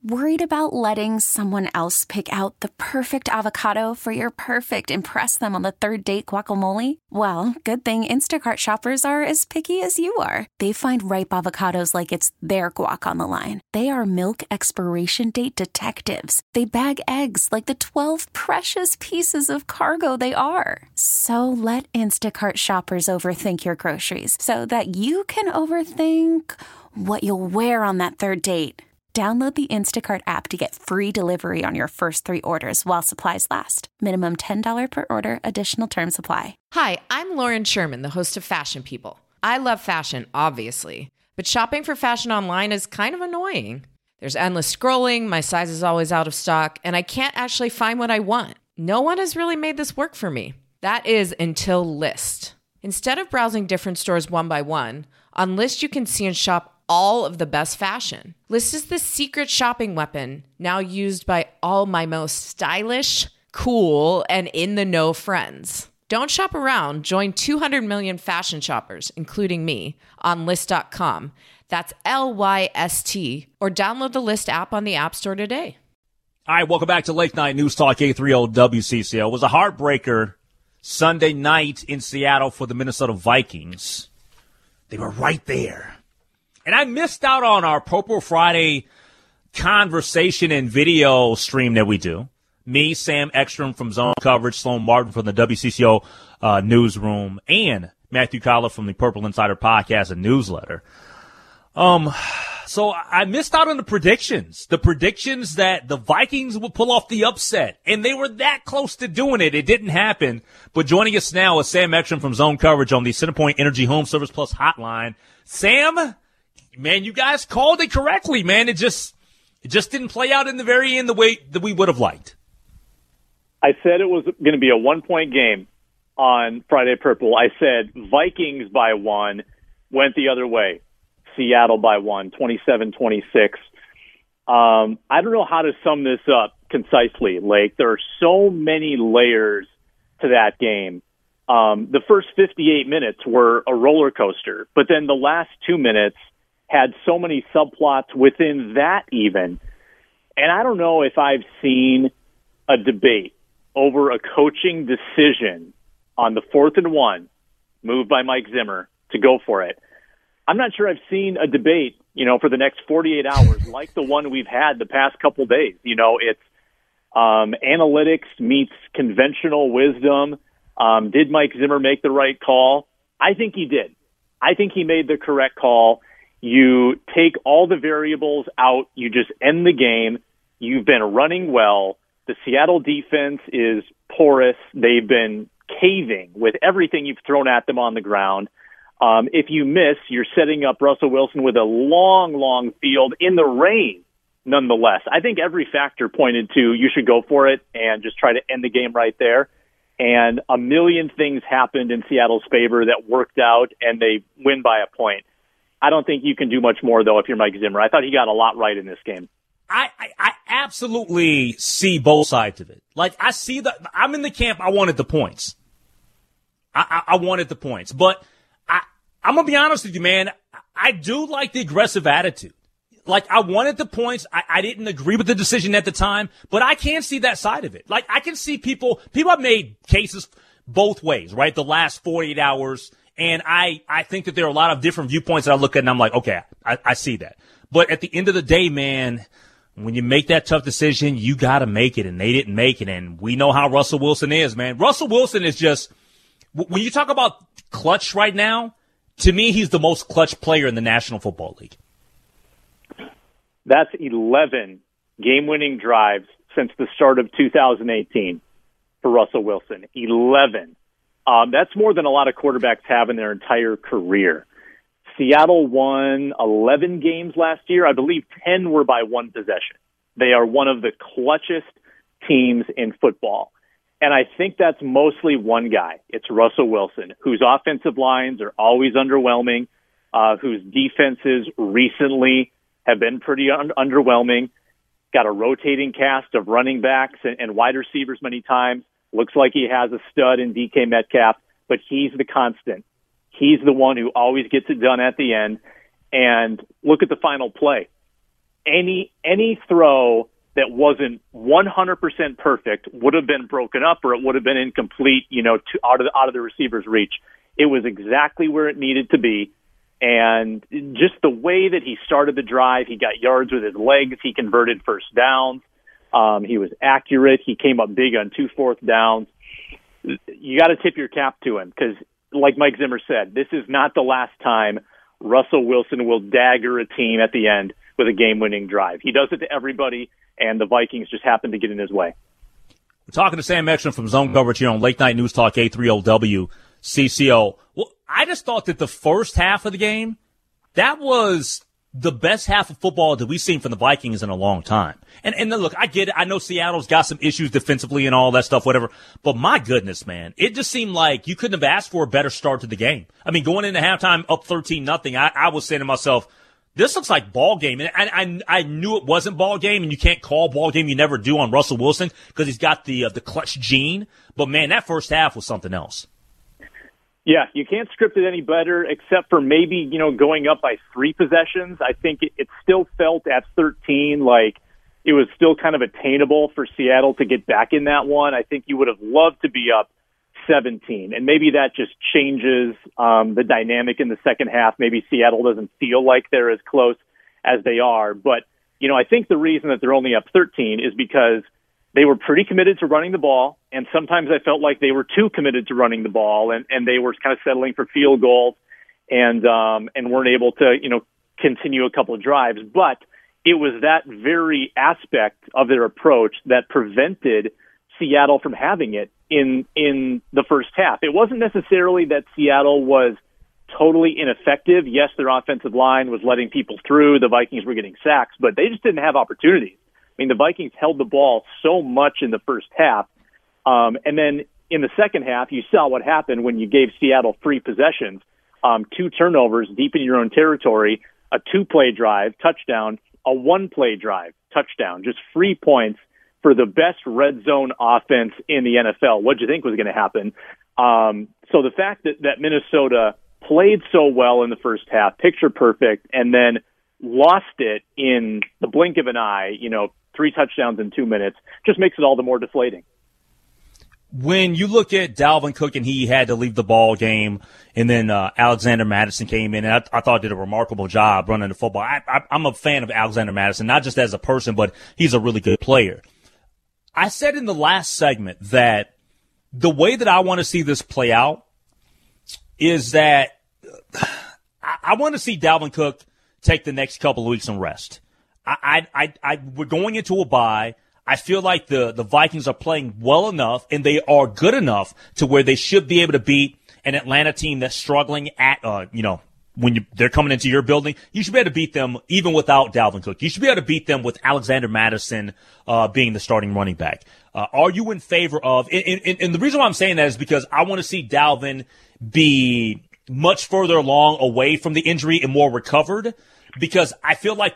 Worried about letting someone else pick out the perfect avocado for your perfect impress them on the third date guacamole? Well, good thing Instacart shoppers are as picky as you are. They find ripe avocados like it's their guac on the line. They are milk expiration date detectives. They bag eggs like the 12 precious pieces of cargo they are. So let Instacart shoppers overthink your groceries so that you can overthink what you'll wear on that third date. Download the Instacart app to get free delivery on your first 3 orders while supplies last. Minimum $10 per order. Additional terms apply. Hi, I'm Lauren Sherman, the host of Fashion People. I love fashion, obviously, but shopping for fashion online is kind of annoying. There's endless scrolling, my size is always out of stock, and I can't actually find what I want. No one has really made this work for me. That is until Lyst. Instead of browsing different stores one by one, on Lyst you can see and shop all of the best fashion. Lyst is the secret shopping weapon now used by all my most stylish, cool, and in-the-know friends. Don't shop around. Join 200 million fashion shoppers, including me, on Lyst.com. That's Lyst, or download the Lyst app on the App Store today. All right, welcome back to Late Night News Talk 830 WCCO. It was a heartbreaker Sunday night in Seattle for the Minnesota Vikings. They were right there. And I missed out on our Purple Friday conversation and video stream that we do. Me, Sam Ekstrom from Zone Coverage, Sloan Martin from the WCCO newsroom, and Matthew Collar from the Purple Insider podcast and newsletter. So I missed out on the predictions that the Vikings would pull off the upset, and they were that close to doing it. It didn't happen. But joining us now is Sam Ekstrom from Zone Coverage on the CenterPoint Energy Home Service Plus hotline. Sam, man, you guys called it correctly, man. It just didn't play out in the very end the way that we would have liked. I said it was going to be a 1-point game on Friday Purple. I said Vikings by 1, went the other way. Seattle by 1, 27-26. I don't know how to sum this up concisely, Lake. There are so many layers to that game. The first 58 minutes were a roller coaster, but then the last 2 minutes had so many subplots within that even. And I don't know if I've seen a debate over a coaching decision on the 4th and 1, moved by Mike Zimmer to go for it. I'm not sure I've seen a debate, for the next 48 hours like the one we've had the past couple days. It's analytics meets conventional wisdom. Did Mike Zimmer make the right call? I think he did. I think he made the correct call. You take all the variables out. You just end the game. You've been running well. The Seattle defense is porous. They've been caving with everything you've thrown at them on the ground. If you miss, you're setting up Russell Wilson with a long, long field in the rain, nonetheless. I think every factor pointed to you should go for it and just try to end the game right there. And a million things happened in Seattle's favor that worked out, and they win by a point. I don't think you can do much more, though, if you're Mike Zimmer. I thought he got a lot right in this game. I absolutely see both sides of it. Like, I'm in the camp, I wanted the points. I wanted the points. But I'm going to be honest with you, man. I do like the aggressive attitude. Like, I wanted the points. I didn't agree with the decision at the time, but I can see that side of it. Like, I can see people have made cases both ways, right? The last 48 hours. And I think that there are a lot of different viewpoints that I look at and I'm like, okay, I see that. But at the end of the day, man, when you make that tough decision, you got to make it. And they didn't make it. And we know how Russell Wilson is, man. Russell Wilson is just, when you talk about clutch right now, to me, he's the most clutch player in the National Football League. That's 11 game-winning drives since the start of 2018 for Russell Wilson. 11. That's more than a lot of quarterbacks have in their entire career. Seattle won 11 games last year. I believe 10 were by one possession. They are one of the clutchest teams in football. And I think that's mostly one guy. It's Russell Wilson, whose offensive lines are always underwhelming, whose defenses recently have been pretty underwhelming. Got a rotating cast of running backs and wide receivers many times. Looks like he has a stud in DK Metcalf, but he's the constant. He's the one who always gets it done at the end. And look at the final play. any throw that wasn't 100% perfect would have been broken up or it would have been incomplete, out of the receiver's reach. It was exactly where it needed to be. And just the way that he started the drive, he got yards with his legs. He converted first downs. He was accurate. He came up big on 2 fourth downs. You got to tip your cap to him because, like Mike Zimmer said, this is not the last time Russell Wilson will dagger a team at the end with a game-winning drive. He does it to everybody, and the Vikings just happen to get in his way. We're talking to Sam Ekstrom from Zone Coverage here on Late Night News Talk 830 WCCO. Well, I just thought that the first half of the game, that was the best half of football that we've seen from the Vikings in a long time. And look, I get it. I know Seattle's got some issues defensively and all that stuff, whatever. But my goodness, man, it just seemed like you couldn't have asked for a better start to the game. I mean, going into halftime up 13-0, I was saying to myself, this looks like ball game. And I knew it wasn't ball game, and you can't call ball game. You never do on Russell Wilson because he's got the clutch gene. But, man, that first half was something else. Yeah, you can't script it any better except for maybe, going up by 3 possessions. I think it still felt at 13 like it was still kind of attainable for Seattle to get back in that one. I think you would have loved to be up 17, and maybe that just changes the dynamic in the second half. Maybe Seattle doesn't feel like they're as close as they are. But, I think the reason that they're only up 13 is because they were pretty committed to running the ball, and sometimes I felt like they were too committed to running the ball, and they were kind of settling for field goals and weren't able to, continue a couple of drives. But it was that very aspect of their approach that prevented Seattle from having it in the first half. It wasn't necessarily that Seattle was totally ineffective. Yes, their offensive line was letting people through. The Vikings were getting sacks, but they just didn't have opportunities. I mean, the Vikings held the ball so much in the first half. And then in the second half, you saw what happened when you gave Seattle 3 possessions, 2 turnovers deep in your own territory, a 2-play drive, touchdown, a 1-play drive, touchdown, just free points for the best red zone offense in the NFL. What did you think was going to happen? So the fact that Minnesota played so well in the first half, picture perfect, and then lost it in the blink of an eye, 3 touchdowns in 2 minutes, just makes it all the more deflating. When you look at Dalvin Cook and he had to leave the ball game, and then Alexander Mattison came in, and I thought did a remarkable job running the football. I'm a fan of Alexander Mattison, not just as a person, but he's a really good player. I said in the last segment that the way that I want to see this play out is that I want to see Dalvin Cook take the next couple of weeks and rest. We're going into a bye. I feel like the Vikings are playing well enough, and they are good enough to where they should be able to beat an Atlanta team that's struggling at, when they're coming into your building. You should be able to beat them even without Dalvin Cook. You should be able to beat them with Alexander Mattison being the starting running back. Are you in favor of, and the reason why I'm saying that is because I want to see Dalvin be much further along away from the injury and more recovered, because I feel like,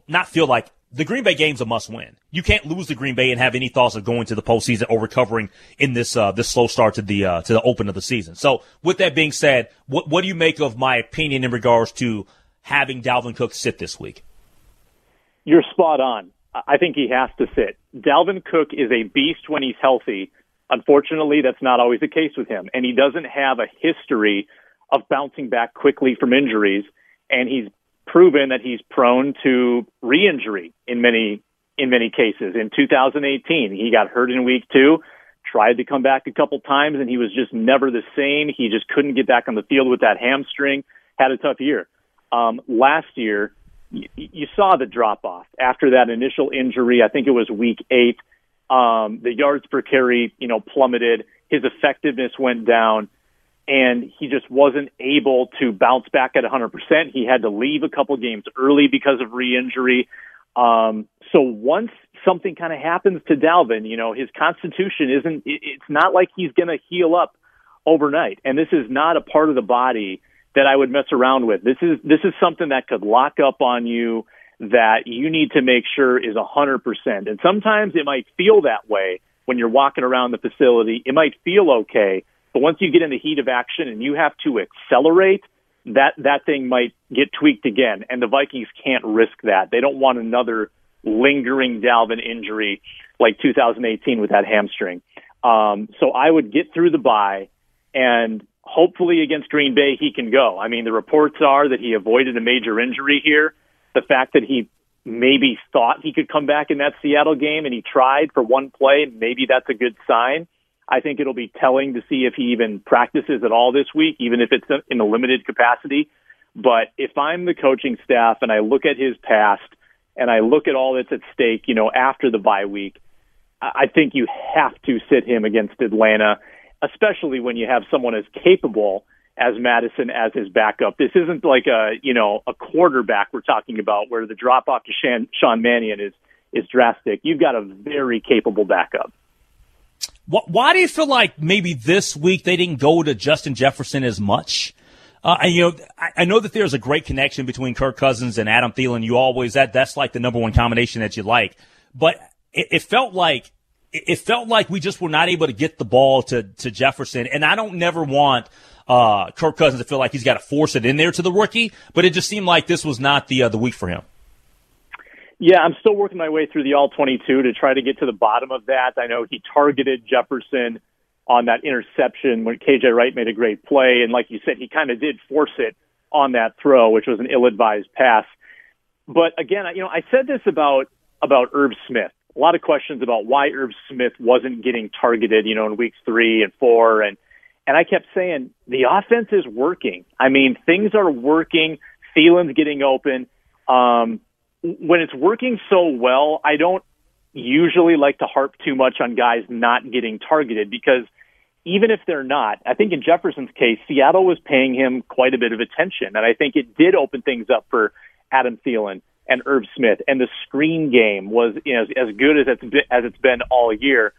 the Green Bay game's a must-win. You can't lose to Green Bay and have any thoughts of going to the postseason or recovering in this slow start to the open of the season. So, with that being said, what do you make of my opinion in regards to having Dalvin Cook sit this week? You're spot on. I think he has to sit. Dalvin Cook is a beast when he's healthy. Unfortunately, that's not always the case with him, and he doesn't have a history of bouncing back quickly from injuries, and he's proven that he's prone to re-injury in many cases. In 2018, he got hurt in week 2, tried to come back a couple times, and he was just never the same. He just couldn't get back on the field with that hamstring, had a tough year. Last year, you saw the drop-off after that initial injury. I think it was week 8. The yards per carry, plummeted. His effectiveness went down, and he just wasn't able to bounce back at 100%. He had to leave a couple games early because of re-injury. So once something kind of happens to Dalvin, his constitution it's not like he's going to heal up overnight. And this is not a part of the body that I would mess around with. This is something that could lock up on you that you need to make sure is 100%. And sometimes it might feel that way when you're walking around the facility. It might feel okay. But once you get in the heat of action and you have to accelerate, that thing might get tweaked again, and the Vikings can't risk that. They don't want another lingering Dalvin injury like 2018 with that hamstring. So I would get through the bye, and hopefully against Green Bay he can go. I mean, the reports are that he avoided a major injury here. The fact that he maybe thought he could come back in that Seattle game and he tried for one play, maybe that's a good sign. I think it'll be telling to see if he even practices at all this week, even if it's in a limited capacity. But if I'm the coaching staff and I look at his past and I look at all that's at stake, after the bye week, I think you have to sit him against Atlanta, especially when you have someone as capable as Madison as his backup. This isn't like a quarterback we're talking about where the drop off to Sean Mannion is drastic. You've got a very capable backup. Why do you feel like maybe this week they didn't go to Justin Jefferson as much? I know that there's a great connection between Kirk Cousins and Adam Thielen. That's like the number one combination that you like. But it felt like we just were not able to get the ball to Jefferson. And I don't never want Kirk Cousins to feel like he's got to force it in there to the rookie. But it just seemed like this was not the week for him. Yeah, I'm still working my way through the All-22 to try to get to the bottom of that. I know he targeted Jefferson on that interception when KJ Wright made a great play. And like you said, he kind of did force it on that throw, which was an ill-advised pass. But again, I said this about Irv Smith. A lot of questions about why Irv Smith wasn't getting targeted, in weeks 3 and 4. And I kept saying, the offense is working. I mean, things are working. Thielen's getting open. When it's working so well, I don't usually like to harp too much on guys not getting targeted because even if they're not, I think in Jefferson's case, Seattle was paying him quite a bit of attention. And I think it did open things up for Adam Thielen and Irv Smith. And the screen game was as good as it's been all year.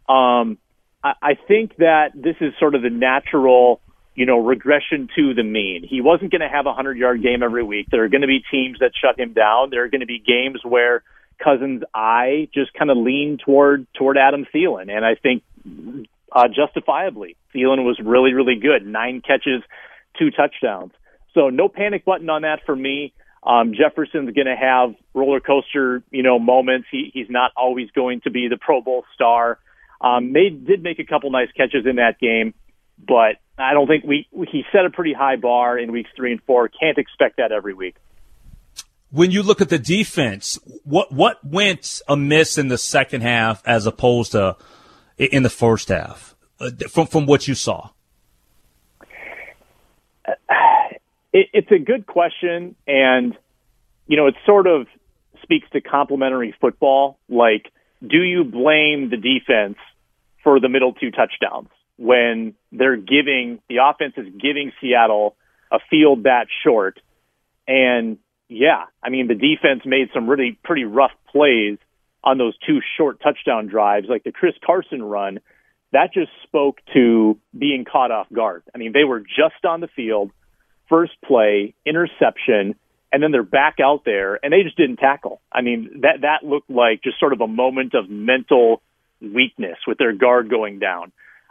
I think that this is sort of the natural regression to the mean. He wasn't going to have a 100-yard game every week. There are going to be teams that shut him down. There are going to be games where Cousins' eye just kind of leaned toward Adam Thielen. And I think justifiably, Thielen was really, really good. 9 catches, 2 touchdowns. So no panic button on that for me. Jefferson's going to have roller coaster, moments. He's not always going to be the Pro Bowl star. Did make a couple nice catches in that game, but I don't think he set a pretty high bar in weeks 3 and 4. Can't expect that every week. When you look at the defense, what went amiss in the second half as opposed to in the first half from what you saw? It's a good question, and it sort of speaks to complementary football. Like, do you blame the defense for the middle 2 touchdowns when the offense is giving Seattle a field that short? And yeah, I mean, the defense made some really pretty rough plays on those 2 short touchdown drives, like the Chris Carson run. That just spoke to being caught off guard. I mean, they were just on the field, first play, interception, and then they're back out there, and they just didn't tackle. I mean, that looked like just sort of a moment of mental weakness with their guard going down.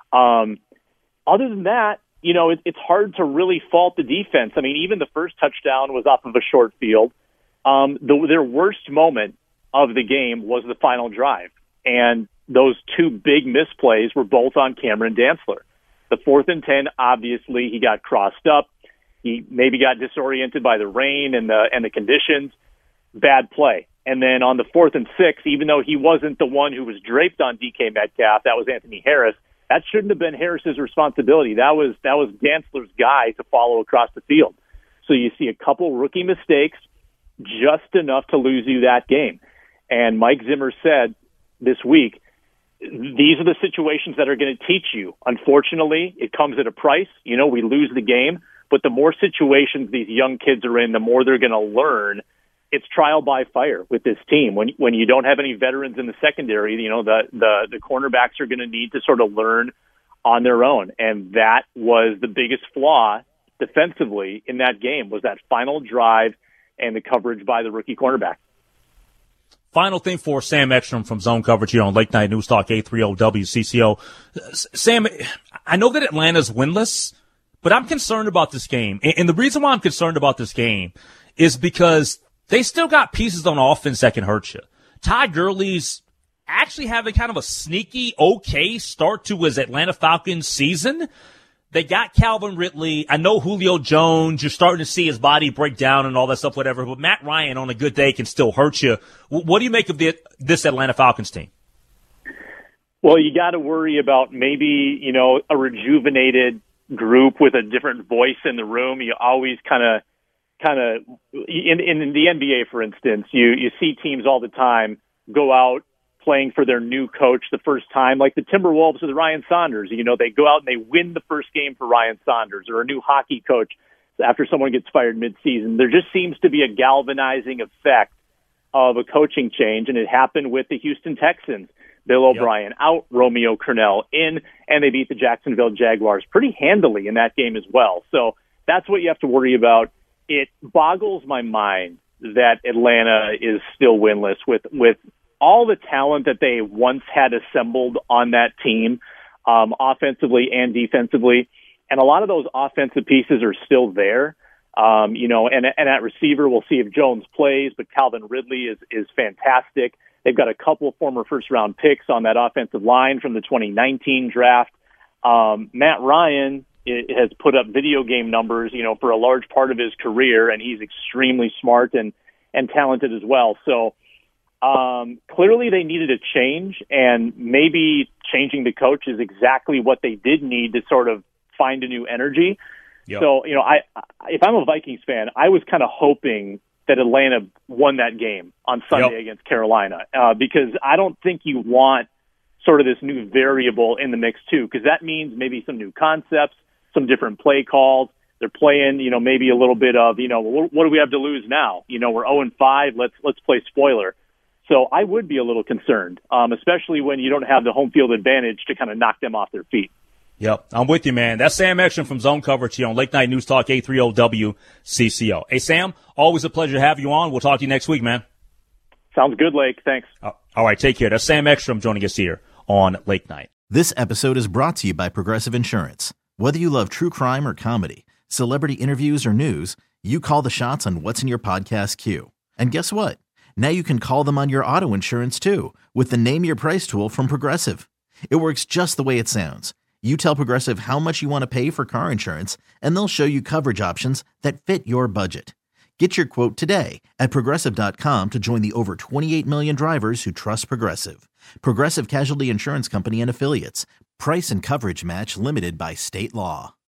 Other than that, it's hard to really fault the defense. I mean, even the first touchdown was off of a short field. Their worst moment of the game was the final drive, and those 2 big misplays were both on Cameron Dantzler. The 4th and 10, obviously, he got crossed up. He maybe got disoriented by the rain and the conditions. Bad play. And then on the 4th and 6, even though he wasn't the one who was draped on DK Metcalf, that was Anthony Harris. That shouldn't have been Harris's responsibility. That was Dantzler's guy to follow across the field. So you see a couple rookie mistakes, just enough to lose you that game. And Mike Zimmer said this week, these are the situations that are going to teach you. Unfortunately, it comes at a price. We lose the game. But the more situations these young kids are in, the more they're going to learn. It's trial by fire with this team. When you don't have any veterans in the secondary, the cornerbacks are going to need to sort of learn on their own. And that was the biggest flaw defensively in that game, was that final drive and the coverage by the rookie cornerback. Final thing for Sam Ekstrom from Zone Coverage here on Late Night News Talk 830 WCCO. Sam, I know that Atlanta's winless, But I'm concerned about this game. And the reason why I'm concerned about this game is because they still got pieces on offense that can hurt you. Ty Gurley's actually having kind of a sneaky, okay start to his Atlanta Falcons season. They got Calvin Ridley. I know Julio Jones, you're starting to see his body break down and all that stuff, whatever. But Matt Ryan on a good day can still hurt you. What do you make of this Atlanta Falcons team? Well, you got to worry about maybe, a rejuvenated group with a different voice in the room. You always kind of in the NBA, for instance, you see teams all the time go out playing for their new coach the first time, like the Timberwolves with Ryan Saunders. They go out and they win the first game for Ryan Saunders, or a new hockey coach after someone gets fired midseason. There just seems to be a galvanizing effect of a coaching change, and it happened with the Houston Texans. Bill O'Brien out, Romeo Crennel in, and they beat the Jacksonville Jaguars pretty handily in that game as well. So that's what you have to worry about. It boggles my mind that Atlanta is still winless with all the talent that they once had assembled on that team, offensively and defensively. And a lot of those offensive pieces are still there. And at receiver, we'll see if Jones plays, but Calvin Ridley is fantastic. They've got a couple of former first-round picks on that offensive line from the 2019 draft. Matt Ryan has put up video game numbers, for a large part of his career, and he's extremely smart and talented as well. So clearly they needed a change, and maybe changing the coach is exactly what they did need to sort of find a new energy. Yep. So, if I'm a Vikings fan, I was kind of hoping that Atlanta won that game on Sunday against Carolina, because I don't think you want sort of this new variable in the mix too, because that means maybe some new concepts, some different play calls. They're playing, maybe a little bit of, what do we have to lose now? We're 0-5. Let's play spoiler. So I would be a little concerned, especially when you don't have the home field advantage to kind of knock them off their feet. Yep, I'm with you, man. That's Sam Ekstrom from Zone Coverage here on Late Night News Talk 830 WCCO. Hey, Sam, always a pleasure to have you on. We'll talk to you next week, man. Sounds good, Lake. Thanks. All right, take care. That's Sam Ekstrom joining us here on Late Night. This episode is brought to you by Progressive Insurance. Whether you love true crime or comedy, celebrity interviews or news, you call the shots on what's in your podcast queue. And guess what? Now you can call them on your auto insurance too with the Name Your Price tool from Progressive. It works just the way it sounds. You tell Progressive how much you want to pay for car insurance, and they'll show you coverage options that fit your budget. Get your quote today at Progressive.com to join the over 28 million drivers who trust Progressive. Progressive Casualty Insurance Company and Affiliates. Price and coverage match limited by state law.